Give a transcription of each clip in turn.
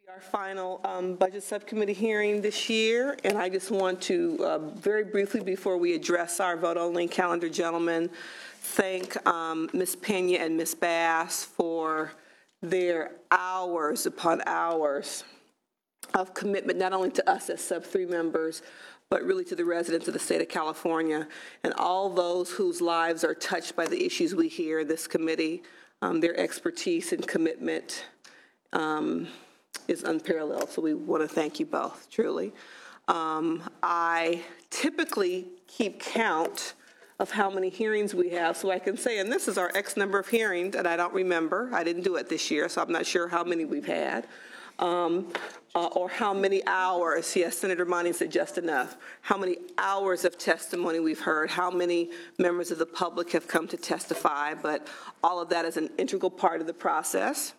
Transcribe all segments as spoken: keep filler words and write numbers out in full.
Our final um, budget subcommittee hearing this year, and I just want to uh, very briefly, before we address our vote-only calendar, gentlemen, thank um, Miz Pena and Miz Bass for their hours upon hours of commitment, not only to us as sub three members, but really to the residents of the state of California and all those whose lives are touched by the issues we hear in this committee. Um, their expertise and commitment um, is unparalleled, so we want to thank you both, truly. Um, I typically keep count of how many hearings we have, so I can say, and this is our X number of hearings, and I don't remember. I didn't do it this year, so I'm not sure how many we've had, um, uh, or how many hours. Yes, Senator Monty said just enough. How many hours of testimony we've heard, how many members of the public have come to testify, but all of that is an integral part of the process.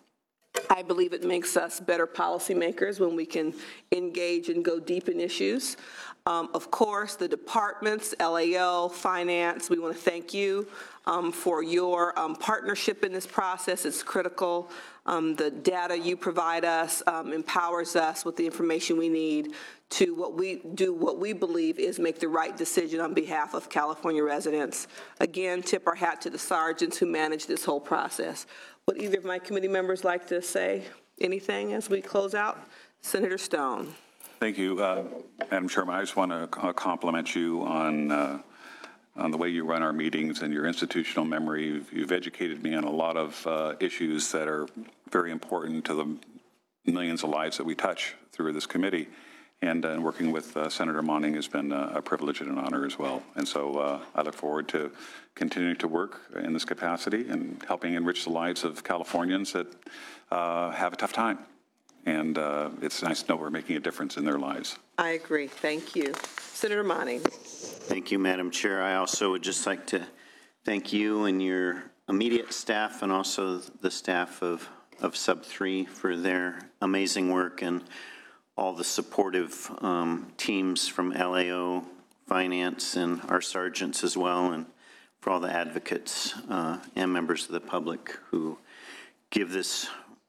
I believe it makes us better policymakers when we can engage and go deep in issues. Um, of course, the departments, L A O, Finance, we want to thank you um, for your um, partnership in this process. It's critical. Um, the data you provide us um, empowers us with the information we need to what we do, what we believe is make the right decision on behalf of California residents. Again, tip our hat to the sergeants who manage this whole process. Would either of my committee members like to say anything as we close out? Senator Stone. Thank you, uh, Madam Chairman. I just want to compliment you on uh, on the way you run our meetings and your institutional memory. You've, you've educated me on a lot of uh, issues that are very important to the millions of lives that we touch through this committee. And uh, working with uh, Senator Monning has been uh, a privilege and an honor as well. And so uh, I look forward to continuing to work in this capacity and helping enrich the lives of Californians that uh, have a tough time. And uh, it's nice to know we're making a difference in their lives. I agree. Thank you. Senator Monning. Thank you, Madam Chair. I also would just like to thank you and your immediate staff and also the staff of, of Sub three for their amazing work and all the supportive um, teams from L A O, Finance, and our sergeants as well, and for all the advocates uh, and members of the public who give this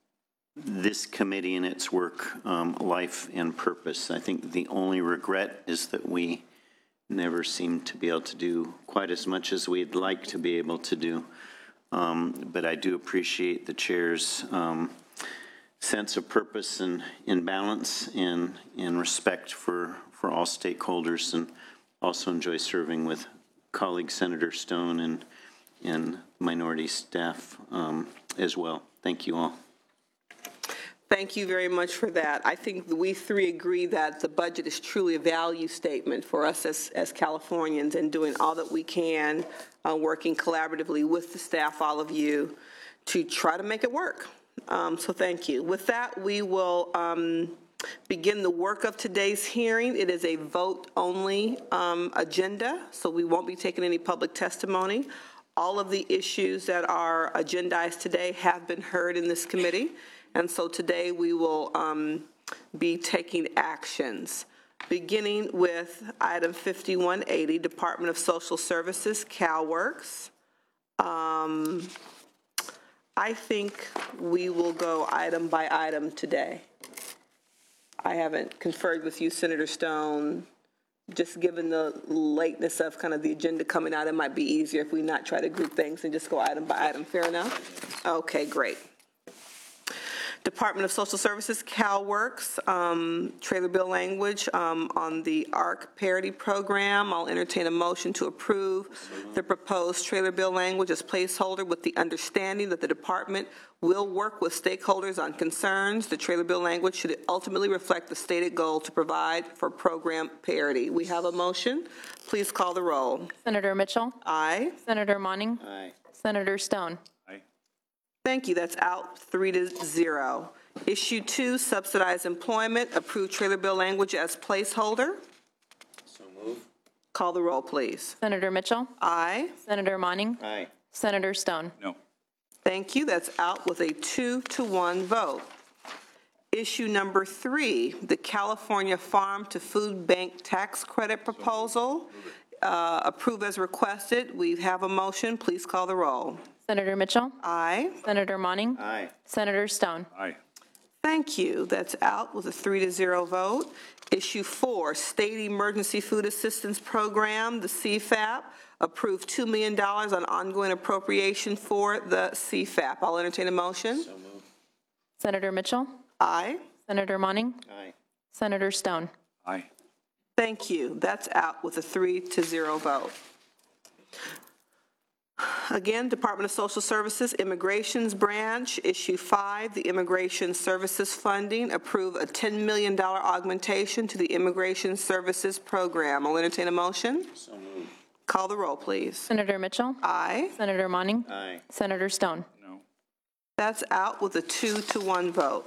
this committee and its work um, life and purpose. I think the only regret is that we never seem to be able to do quite as much as we'd like to be able to do. Um, but I do appreciate the chair's um, sense of purpose and in balance and in respect for, for all stakeholders, and also enjoy serving with colleague Senator Stone and, and minority staff um, as well. Thank you all. Thank you very much for that. I think we three agree that the budget is truly a value statement for us as, as Californians, and doing all that we can, uh, working collaboratively with the staff, all of you, to try to make it work. Um, so thank you. With that, we will um, begin the work of today's hearing. It is a vote-only um, agenda, so we won't be taking any public testimony. All of the issues that are agendized today have been heard in this committee. And so today we will um, be taking actions, beginning with item fifty-one eighty, Department of Social Services, CalWORKs. Um, I think we will go item by item today. I haven't conferred with you, Senator Stone. Just given the lateness of kind of the agenda coming out, it might be easier if we not try to group things and just go item by item. Fair enough? Okay, great. Department of Social Services, CalWORKs, um, trailer bill language um, on the A R C parity program. I'll entertain a motion to approve the proposed trailer bill language as placeholder, with the understanding that the department will work with stakeholders on concerns. The trailer bill language should ultimately reflect the stated goal to provide for program parity. We have a motion. Please call the roll. Senator Mitchell? Aye. Senator Monning? Aye. Senator Stone? Thank you. That's out three to zero. Issue two, subsidized employment, approved trailer bill language as placeholder. So move. Call the roll, please. Senator Mitchell? Aye. Senator Monning? Aye. Senator Stone? No. Thank you. That's out with a two to one vote. Issue number three, the California Farm to Food Bank Tax Credit Proposal. Uh, approve as requested. We have a motion. Please call the roll. Senator Mitchell? Aye. Senator Monning? Aye. Senator Stone? Aye. Thank you. That's out with a three to zero vote. Issue four, State Emergency Food Assistance Program, the C FAP, approved two million dollars on ongoing appropriation for the C FAP. I'll entertain a motion. Senator Mitchell, Aye. Senator Monning, Aye. Senator Stone. Aye. Thank you. That's out with a three to zero vote. Again, Department of Social Services, Immigrations Branch, Issue five, the Immigration Services Funding, approve a ten million dollars augmentation to the Immigration Services Program. I'll entertain a motion. So moved. Call the roll, please. Senator Mitchell, Aye. Senator Monning, Aye. Senator Stone. No. That's out with a two to one vote.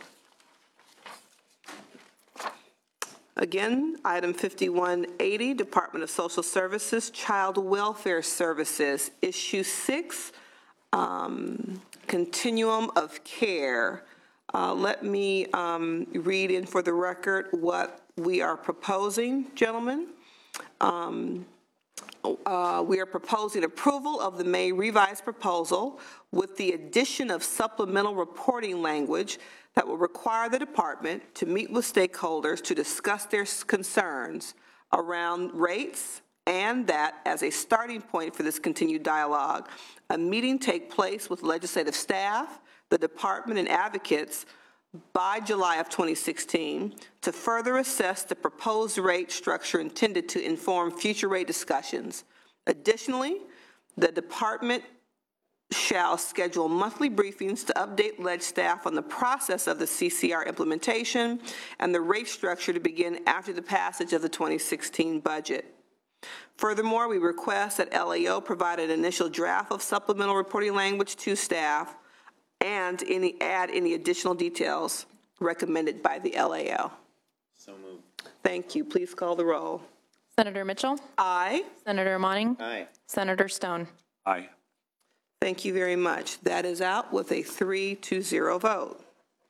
Again, item fifty-one eighty, Department of Social Services, Child Welfare Services, Issue six, um, Continuum of Care. Uh, Let me um, read in for the record what we are proposing, gentlemen. Um, uh, We are proposing approval of the May revised proposal with the addition of supplemental reporting language that will require the department to meet with stakeholders to discuss their concerns around rates, and that, as a starting point for this continued dialogue, a meeting take place with legislative staff, the department, and advocates by July of twenty sixteen to further assess the proposed rate structure intended to inform future rate discussions. Additionally, the department shall schedule monthly briefings to update ledge staff on the process of the C C R implementation and the rate structure to begin after the passage of the twenty sixteen budget. Furthermore, we request that L A O provide an initial draft of supplemental reporting language to staff and any add any additional details recommended by the L A O. So moved. Thank you. Please call the roll. Senator Mitchell, Aye. Senator Monning, Aye. Senator Stone. Aye. Thank you very much. That is out with a three to zero vote.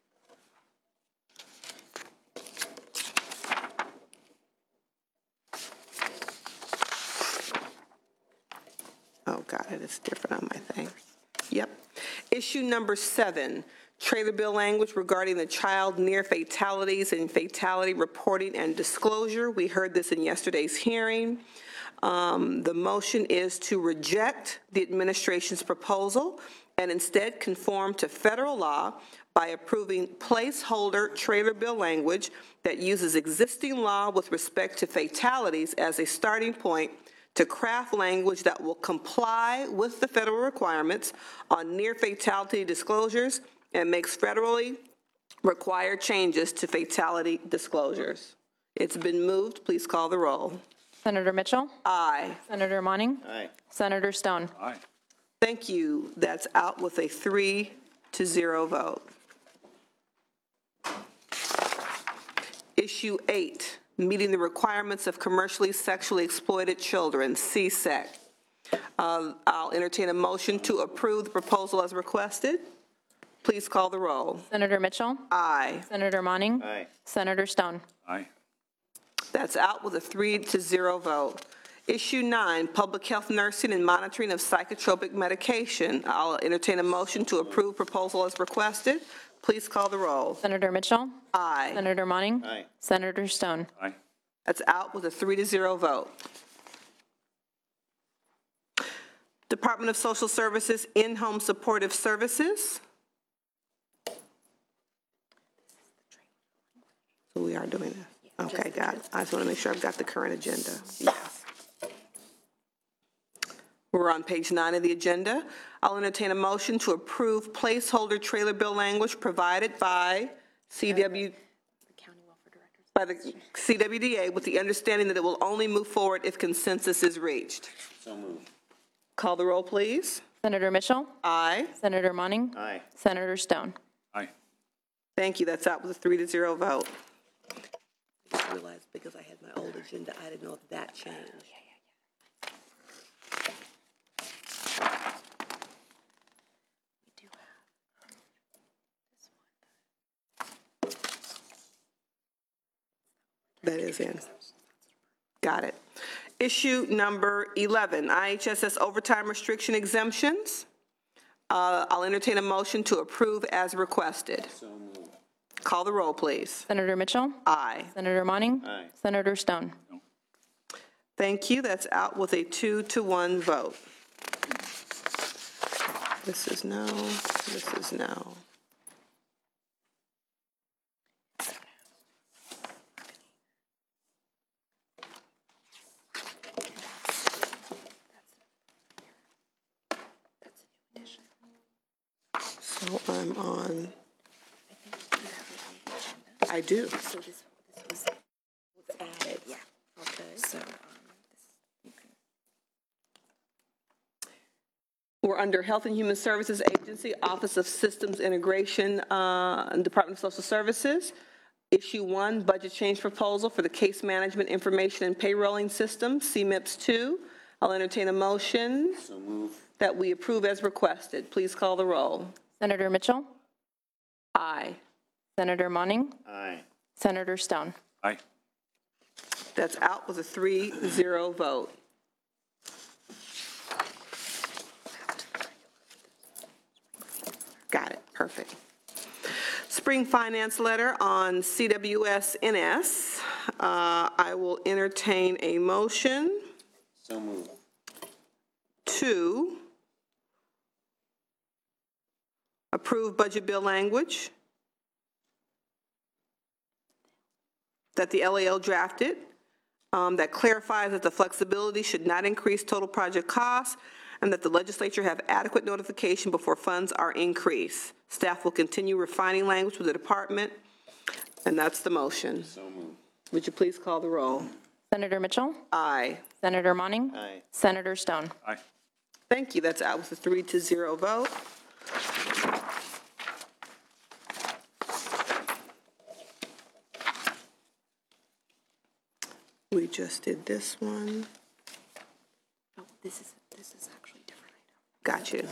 Oh, got it. It's different on my thing. Yep. Issue number seven, trailer bill language regarding the child near fatalities and fatality reporting and disclosure. We heard this in yesterday's hearing. Um, the motion is to reject the administration's proposal and instead conform to federal law by approving placeholder trailer bill language that uses existing law with respect to fatalities as a starting point to craft language that will comply with the federal requirements on near fatality disclosures and makes federally required changes to fatality disclosures. It's been moved. Please call the roll. Senator Mitchell, Aye. Senator Monning, Aye. Senator Stone. Aye. Thank you. That's out with a three to zero vote. Issue eight, meeting the requirements of commercially sexually exploited children, C S E C. Uh, I'll entertain a motion to approve the proposal as requested. Please call the roll. Senator Mitchell, Aye. Senator Monning, Aye. Senator Stone. Aye. That's out with a three to zero vote. Issue nine, public health nursing and monitoring of psychotropic medication. I'll entertain a motion to approve proposal as requested. Please call the roll. Senator Mitchell, Aye. Senator Monning, Aye. Senator Stone. Aye. That's out with a three to zero vote. Department of Social Services, in-home supportive services. So we are doing this. Okay, got it. I just want to make sure I've got the current agenda. Yes. We're on page nine of the agenda. I'll entertain a motion to approve placeholder trailer bill language provided by C W, by the C W D A with the understanding that it will only move forward if consensus is reached. So moved. Call the roll, please. Senator Mitchell, Aye. Senator Monning, Aye. Senator Stone. Aye. Thank you. That's out with a three to zero vote. I just realized because I had my old agenda, I didn't know if that changed. That is in. Got it. Issue number eleven, I H S S overtime restriction exemptions. Uh, I'll entertain a motion to approve as requested. So moved. Call the roll, please. Senator Mitchell, Aye. Senator Monning, Aye. Senator Stone. Thank you. That's out with a two to one vote. This is no, this is no. So I'm on, I do. So this, this was what's added, yeah. Okay. So, um, this, you can. We're under Health and Human Services Agency, Office of Systems Integration, uh, and Department of Social Services. Issue one, budget change proposal for the Case Management Information and Payrolling System, C M I P S two. I'll entertain a motion So move. that we approve as requested. Please call the roll. Senator Mitchell, Aye. Senator Monning, Aye. Senator Stone. Aye. That's out with a three zero vote. Got it, perfect. Spring finance letter on C W S N S. Uh, I will entertain a motion So move. to approve budget bill language that the L A L drafted, um, that clarifies that the flexibility should not increase total project costs, and that the legislature have adequate notification before funds are increased. Staff will continue refining language with the department, and that's the motion. So move. Would you please call the roll? Senator Mitchell, Aye. Senator Monning, Aye. Senator Stone. Aye. Thank you. That's out with a three to zero vote. We just did this one. Oh, this is, this is actually different. Got you.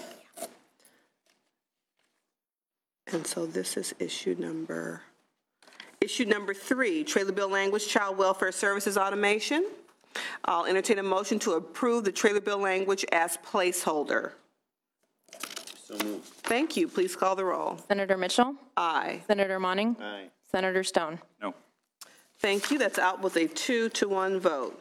And so this is issue number, issue number three, trailer bill language, child welfare services automation. I'll entertain a motion to approve the trailer bill language as placeholder. So move. Thank you. Please call the roll. Senator Mitchell, Aye. Senator Monning, Aye. Senator Stone. No. Thank you. That's out with a two to one vote.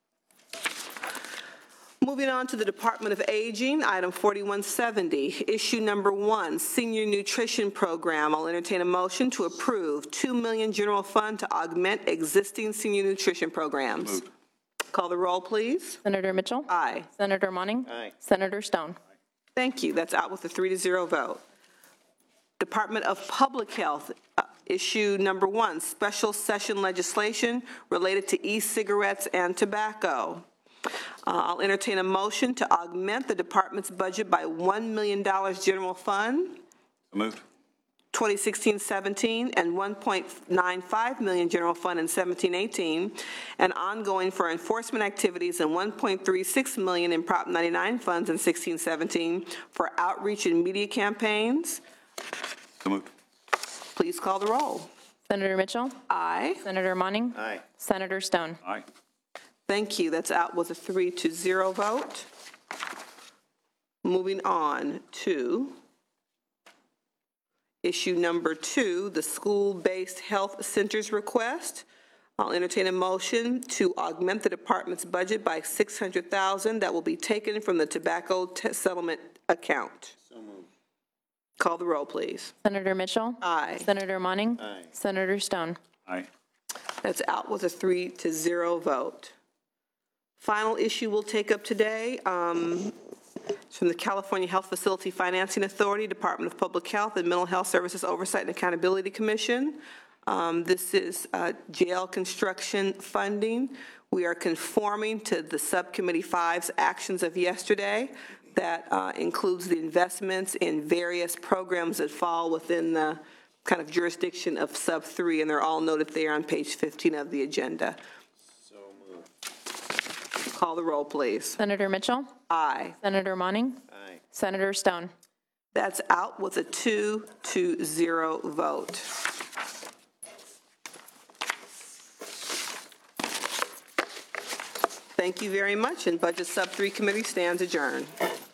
Moving on to the Department of Aging, item forty-one seventy, issue number one, Senior Nutrition Program. I'll entertain a motion to approve two million dollars general fund to augment existing senior nutrition programs. Moved. Call the roll, please. Senator Mitchell, Aye. Senator Monning, Aye. Senator Stone. Thank you. That's out with a three to zero vote. Department of Public Health, uh, issue number one, special session legislation related to e-cigarettes and tobacco. Uh, I'll entertain a motion to augment the department's budget by one million dollars general fund, So moved. twenty sixteen seventeen, and one point nine five million dollars general fund in seventeen eighteen, and ongoing for enforcement activities, and one point three six million dollars in Prop ninety-nine funds in sixteen seventeen for outreach and media campaigns. So moved. Please call the roll. Senator Mitchell, Aye. Senator Monning, Aye. Senator Stone. Aye. Thank you. That's out with a three to zero vote. Moving on to issue number two, the school-based health centers request. I'll entertain a motion to augment the department's budget by six hundred thousand dollars that will be taken from the tobacco t- settlement account. So move. Call the roll, please. Senator Mitchell, Aye. Senator Monning, Aye. Senator Stone. Aye. That's out with a three to zero vote. Final issue we'll take up today, um, it's from the California Health Facility Financing Authority, Department of Public Health and Mental Health Services Oversight and Accountability Commission. Um, This is uh, jail construction funding. We are conforming to the Subcommittee five's actions of yesterday. That uh, includes the investments in various programs that fall within the kind of jurisdiction of Sub three, and they're all noted there on page fifteen of the agenda. So move. Call the roll, please. Senator Mitchell, Aye. Senator Monning, Aye. Senator Stone. That's out with a two to zero vote. Thank you very much, and Budget Sub three Committee stands adjourned.